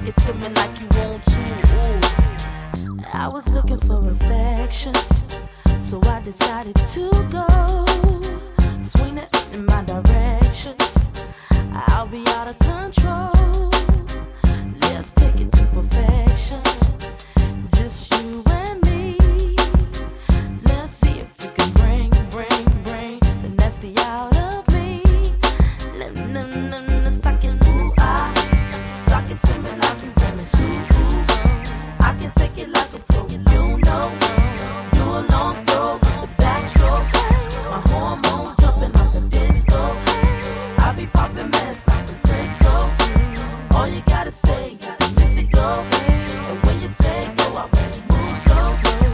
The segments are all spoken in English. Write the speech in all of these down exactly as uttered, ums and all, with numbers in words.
Sock it to me like you want to. Ooh. I was looking for affection, so I decided to go. Swing it in my direction, I'll be out of control. Let's take it to perfection, just you and me. Let's see if you can bring, bring, bring the nasty out of me. Let me, let me, let me sock it, sock it to me like you tell me to. I can take it like a pro, you know. Do a long throw with the backstroke. My hormones jumping like a disco. I be popping mess like some Crisco. All you gotta say is miss it go. And when you say go, I really move slow.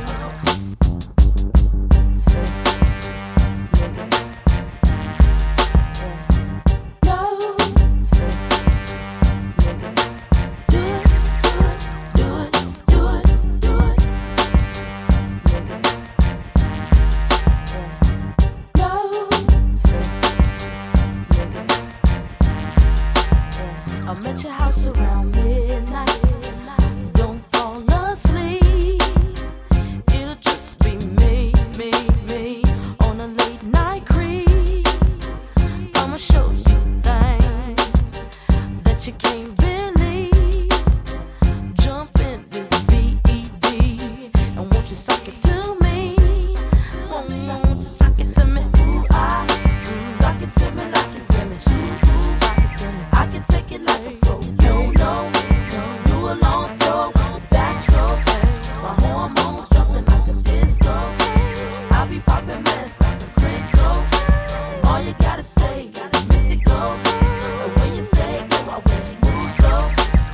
I'm at your house around midnight. Don't fall asleep. It'll just be me, me, me on a late night creep. I'ma show you things that you can't believe. Jump in this B E D and won't you sock it to me? Won't you sock it to me? Ooh, I sock it to me, sock it to me. Ooh, sock it to me. I can take it like a pro, you know. Do a long throw with the backstroke. My hormones jumping like a disco. I be popping mess like some Crisco. All you gotta say is miss it go. And when you say go, I really move slow.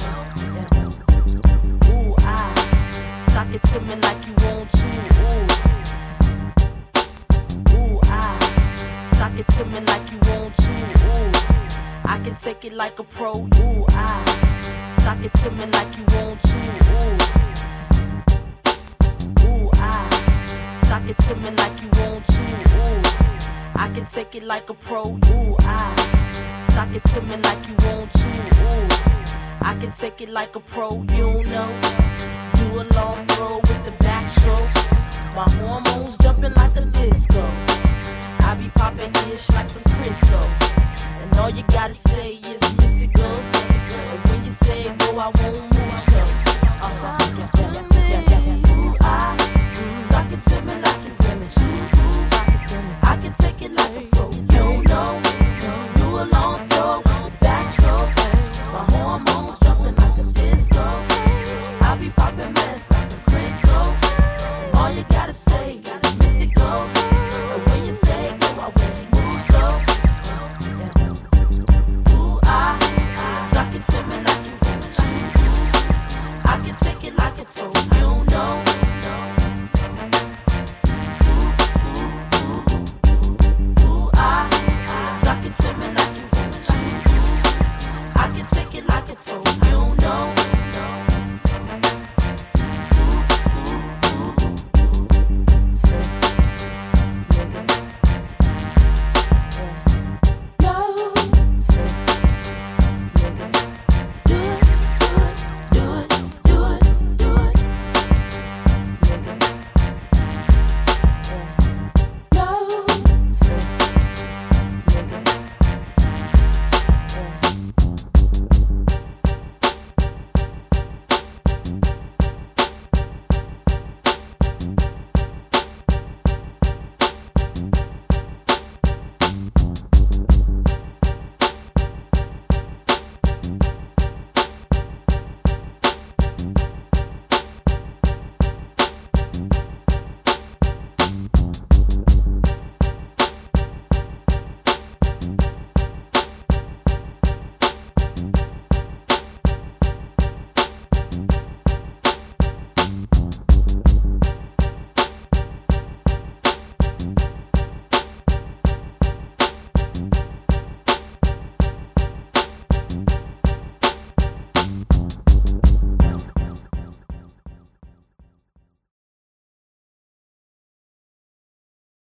Ooh, I sock it to me like you want to. Ooh, ooh, I sock it to me like you want to. Ooh. I can take it like a pro, ooh, I sock it to me like you want to, ooh. Ooh, I sock it to me like you want to, ooh. I can take it like a pro, ooh, I sock it to me like you want to, ooh. I can take it like a pro, you know. Do a long throw with the backstroke. My hormones jumping like a disco. I be popping ish like some Crisco. And all you gotta say is miss it go. And when you say go, I won't